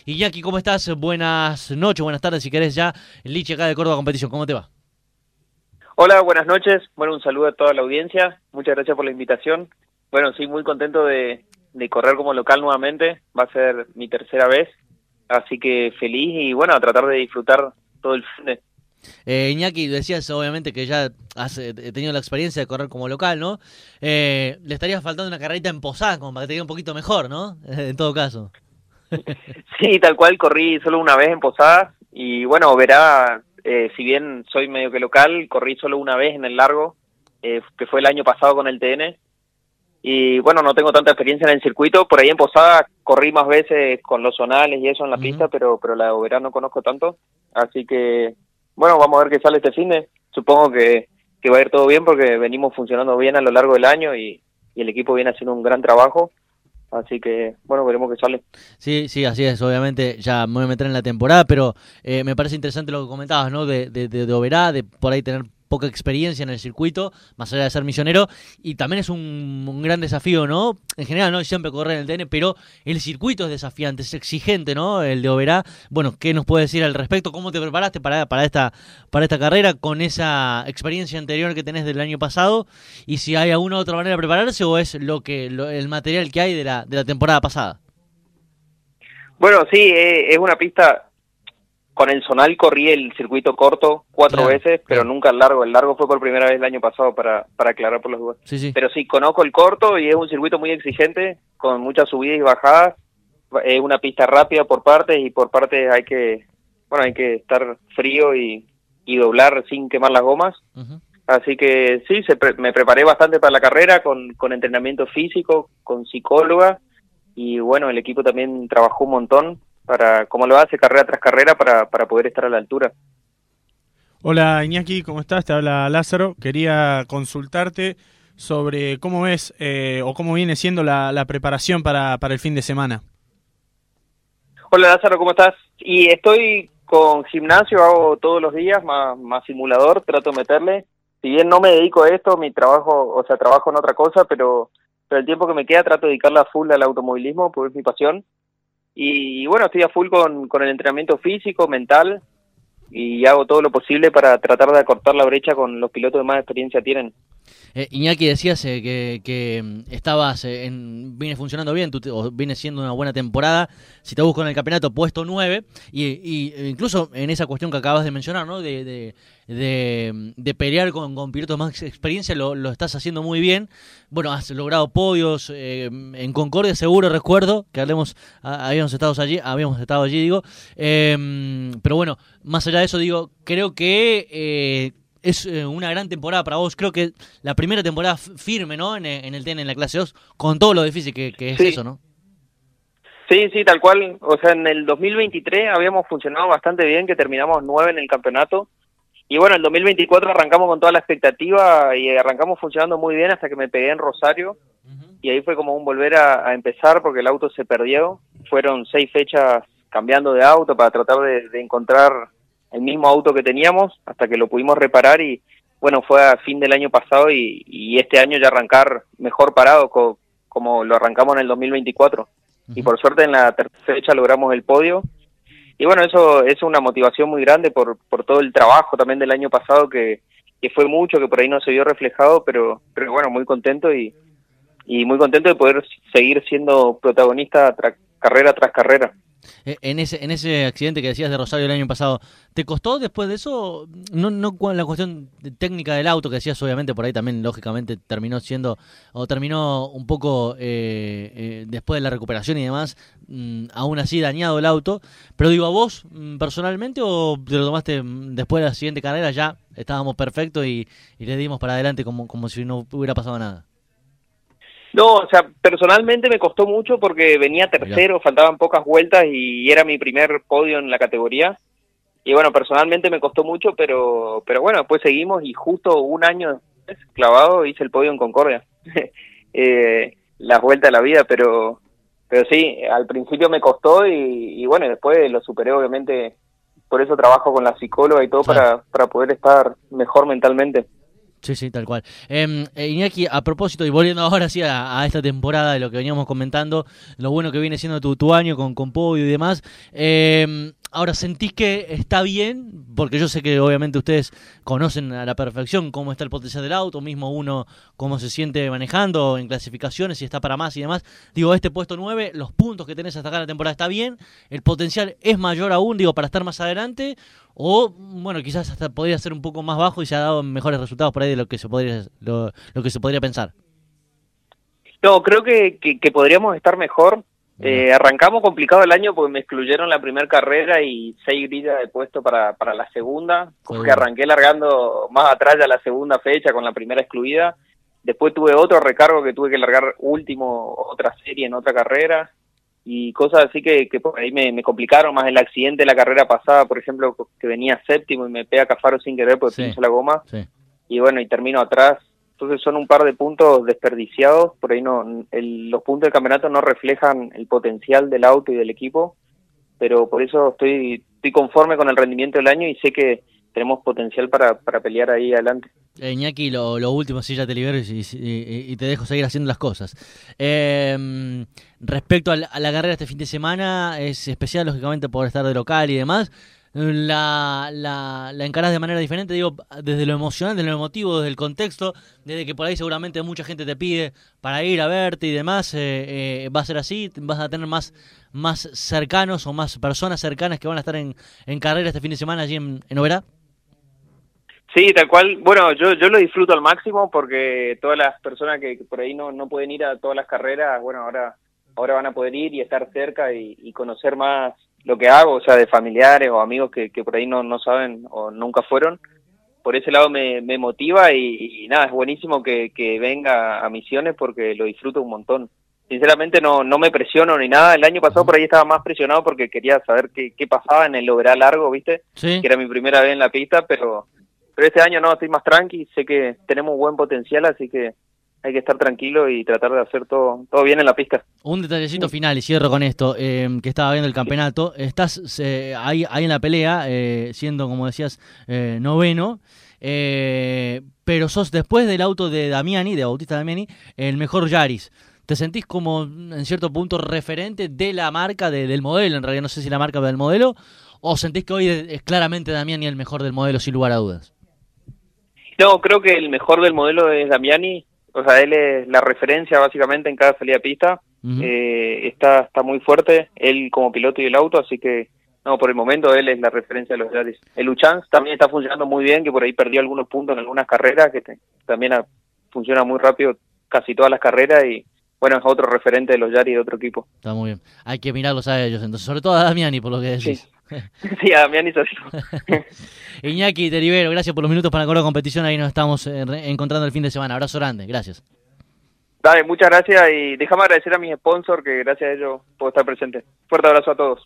Iñaki, ¿cómo estás? Buenas noches, buenas tardes, si querés ya. Lichi acá de Córdoba Competición, ¿cómo te va? Hola, buenas noches. Bueno, un saludo a toda la audiencia. Muchas gracias por la invitación. Bueno, sí, muy contento de correr como local nuevamente. Va a ser mi tercera vez, así que feliz y bueno, a tratar de disfrutar todo el fin de. Iñaki, decías obviamente que ya has tenido la experiencia de correr como local, ¿no? Le estaría faltando una carrerita en Posada, como para que te quede un poquito mejor, ¿no? En todo caso. Sí, tal cual, corrí solo una vez en Posadas y bueno, verá, si bien soy medio que local, corrí solo una vez en el largo, que fue el año pasado con el TN. Y bueno, no tengo tanta experiencia en el circuito. Por ahí en Posadas corrí más veces con los zonales y eso en la pista, pero la de Oberá no conozco tanto. Así que, bueno, vamos a ver qué sale este finde. Supongo que va a ir todo bien porque venimos funcionando bien a lo largo del año y el equipo viene haciendo un gran trabajo. Así que, bueno, veremos qué sale. Sí, sí, así es, obviamente ya me voy a meter en la temporada, pero me parece interesante lo que comentabas, ¿no? De Oberá, de por ahí tener poca experiencia en el circuito, más allá de ser misionero, y también es un gran desafío, ¿no? En general, no siempre correr en el TN, pero el circuito es desafiante, es exigente, ¿no? El de Oberá. Bueno, ¿qué nos puedes decir al respecto? ¿Cómo te preparaste para esta carrera con esa experiencia anterior que tenés del año pasado? Y si hay alguna otra manera de prepararse o es el material que hay de la temporada pasada. Bueno, sí, es una pista. Con el Zonal corrí el circuito corto 4 Claro, veces, pero claro. nunca el largo. El largo fue por primera vez el año pasado para aclarar por las dudas. Sí, sí. Pero sí, conozco el corto y es un circuito muy exigente, con muchas subidas y bajadas. Es una pista rápida por partes y por partes hay que estar frío y doblar sin quemar las gomas. Ujú. Así que sí, me preparé bastante para la carrera con entrenamiento físico, con psicóloga y bueno, el equipo también trabajó un montón para, como lo hace carrera tras carrera, para poder estar a la altura. Hola Iñaki, ¿cómo estás? Te habla Lázaro. Quería consultarte sobre cómo ves o cómo viene siendo la preparación para el fin de semana. Hola Lázaro, ¿cómo estás? Y estoy con gimnasio, hago todos los días, más simulador, trato de meterle. Si bien no me dedico a esto, mi trabajo, o sea, trabajo en otra cosa, pero el tiempo que me queda trato de dedicarla a full al automovilismo, porque es mi pasión. Y bueno, estoy a full con el entrenamiento físico, mental, y hago todo lo posible para tratar de acortar la brecha con los pilotos que más experiencia tienen. Iñaki, decías que estabas viene funcionando bien, o viene siendo una buena temporada. Si te busco en el campeonato, puesto 9, y incluso en esa cuestión que acabas de mencionar, ¿no? De pelear con pilotos más experiencia, lo estás haciendo muy bien. Bueno, has logrado podios en Concordia, seguro, recuerdo que habíamos estado allí, digo. Pero bueno, más allá de eso, digo, creo que es una gran temporada para vos. Creo que la primera temporada firme, ¿no? En el TN, en la clase 2, con todo lo difícil que es Sí, eso, ¿no? sí, tal cual. O sea, en el 2023 habíamos funcionado bastante bien, que terminamos 9 en el campeonato. Y bueno, el 2024 arrancamos con toda la expectativa y arrancamos funcionando muy bien hasta que me pegué en Rosario. Y ahí fue como un volver a empezar porque el auto se perdió. Fueron 6 fechas cambiando de auto para tratar de encontrar el mismo auto que teníamos hasta que lo pudimos reparar y bueno, fue a fin del año pasado y este año ya arrancar mejor parado como lo arrancamos en el 2024. Y Ujú. por suerte en la tercera fecha logramos el podio. Y bueno, eso es una motivación muy grande por todo el trabajo también del año pasado que fue mucho, que por ahí no se vio reflejado, pero bueno, muy contento y muy contento de poder seguir siendo protagonista carrera tras carrera. En ese accidente que decías de Rosario el año pasado, ¿te costó después de eso? No con la cuestión técnica del auto que decías, obviamente por ahí también lógicamente terminó siendo, o terminó un poco después de la recuperación y demás, aún así dañado el auto, pero digo, ¿a vos personalmente o te lo tomaste después de la siguiente carrera ya estábamos perfectos y le dimos para adelante como si no hubiera pasado nada? No, o sea, personalmente me costó mucho porque venía Mirá. tercero, faltaban pocas vueltas y era mi primer podio en la categoría. Y bueno, personalmente me costó mucho, pero bueno, después seguimos y justo un año después, clavado, hice el podio en Concordia. Las vueltas de la vida, pero sí, al principio me costó y bueno, después lo superé obviamente, por eso trabajo con la psicóloga y todo Claro. para poder estar mejor mentalmente. Sí, sí, tal cual. Iñaki, a propósito, y volviendo ahora sí a esta temporada de lo que veníamos comentando, lo bueno que viene siendo tu año con podio y demás, ahora, ¿sentís que está bien? Porque yo sé que obviamente ustedes conocen a la perfección cómo está el potencial del auto, mismo uno cómo se siente manejando en clasificaciones, si está para más y demás. Digo, este puesto 9, los puntos que tenés hasta acá en la temporada está bien, el potencial es mayor aún, digo, para estar más adelante, o bueno, quizás hasta podría ser un poco más bajo y se ha dado mejores resultados por ahí de lo que se podría, lo que se podría pensar. No, creo que podríamos estar mejor. Arrancamos complicado el año porque me excluyeron la primera carrera y 6 grillas de puesto para la segunda, porque arranqué largando más atrás ya la segunda fecha con la primera excluida. Después tuve otro recargo que tuve que largar último, otra serie en otra carrera, y cosas así que por ahí me complicaron más. El accidente de la carrera pasada, por ejemplo, que venía séptimo y me pega Cafaro sin querer porque pincho la goma, y bueno, y termino atrás. Entonces son un par de puntos desperdiciados, por ahí los puntos del campeonato no reflejan el potencial del auto y del equipo, pero por eso estoy conforme con el rendimiento del año y sé que tenemos potencial para pelear ahí adelante. Iñaki, lo último, si ya te libero y te dejo seguir haciendo las cosas. Respecto a la carrera este fin de semana, es especial lógicamente por estar de local y demás. La encarás de manera diferente, digo, desde lo emocional, desde lo emotivo, desde el contexto, desde que por ahí seguramente mucha gente te pide para ir a verte y demás, va a ser así, vas a tener más cercanos o más personas cercanas que van a estar en carrera este fin de semana allí en Oberá. Sí, tal cual. Bueno, yo lo disfruto al máximo porque todas las personas que por ahí no pueden ir a todas las carreras, bueno, ahora van a poder ir y estar cerca y conocer más lo que hago, o sea, de familiares o amigos que por ahí no saben o nunca fueron. Por ese lado me motiva y nada, es buenísimo que venga a Misiones porque lo disfruto un montón. Sinceramente no me presiono ni nada. El año pasado por ahí estaba más presionado porque quería saber qué pasaba en el Oberá largo, ¿viste? Sí. Que era mi primera vez en la pista, pero este año no, estoy más tranqui, sé que tenemos buen potencial, así que hay que estar tranquilo y tratar de hacer todo bien en la pista. Un detallecito final y cierro con esto, que estaba viendo el campeonato. Estás ahí en la pelea, siendo, como decías, noveno, pero sos, después del auto de Damiani, de Bautista Damiani, el mejor Yaris. ¿Te sentís como, en cierto punto, referente de la marca, del modelo? En realidad no sé si la marca del modelo, o sentís que hoy es claramente Damiani el mejor del modelo, sin lugar a dudas. No, creo que el mejor del modelo es Damiani. O sea, él es la referencia básicamente en cada salida de pista. Está muy fuerte, él como piloto y el auto, así que no, por el momento él es la referencia de los Yaris. El Uchans también está funcionando muy bien, que por ahí perdió algunos puntos en algunas carreras, que también funciona muy rápido casi todas las carreras y bueno, es otro referente de los Yaris de otro equipo. Está muy bien, hay que mirarlos a ellos entonces, sobre todo a Damiani por lo que decís. Sí. Sí, a Damiani es así. Iñaki, te libero, gracias por los minutos para la competición, ahí nos estamos encontrando el fin de semana. Abrazo grande, gracias. Dale, muchas gracias y déjame agradecer a mis sponsors que gracias a ellos puedo estar presente. Fuerte abrazo a todos.